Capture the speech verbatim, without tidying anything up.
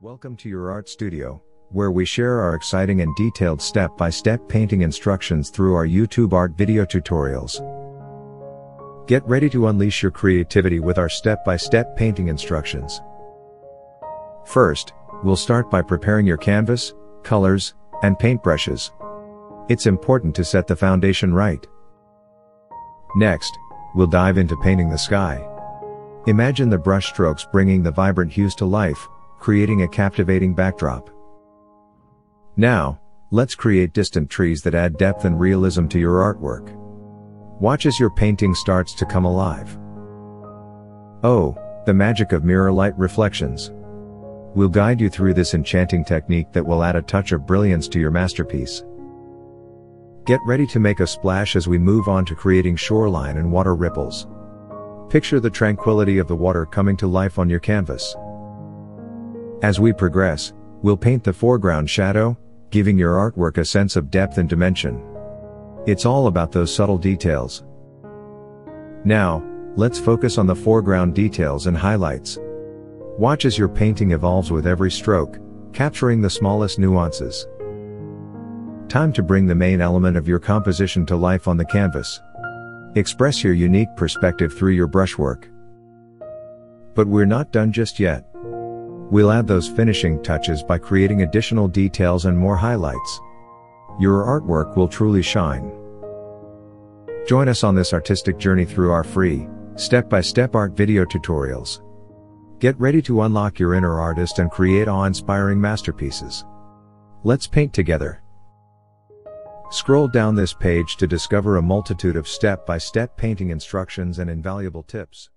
Welcome to your art studio, where we share our exciting and detailed step-by-step painting instructions through our YouTube art video tutorials. Get ready to unleash your creativity with our step-by-step painting instructions. First, we'll start by preparing your canvas, colors, and paintbrushes. It's important to set the foundation right. Next, we'll dive into painting the sky. Imagine the brushstrokes bringing the vibrant hues to life, creating a captivating backdrop. Now, let's create distant trees that add depth and realism to your artwork. Watch as your painting starts to come alive. Oh, the magic of mirror light reflections. We'll guide you through this enchanting technique that will add a touch of brilliance to your masterpiece. Get ready to make a splash as we move on to creating shoreline and water ripples. Picture the tranquility of the water coming to life on your canvas. As we progress, we'll paint the foreground shadow, giving your artwork a sense of depth and dimension. It's all about those subtle details. Now, let's focus on the foreground details and highlights. Watch as your painting evolves with every stroke, capturing the smallest nuances. Time to bring the main element of your composition to life on the canvas. Express your unique perspective through your brushwork. But we're not done just yet. We'll add those finishing touches by creating additional details and more highlights. Your artwork will truly shine. Join us on this artistic journey through our free, step-by-step art video tutorials. Get ready to unlock your inner artist and create awe-inspiring masterpieces. Let's paint together. Scroll down this page to discover a multitude of step-by-step painting instructions and invaluable tips.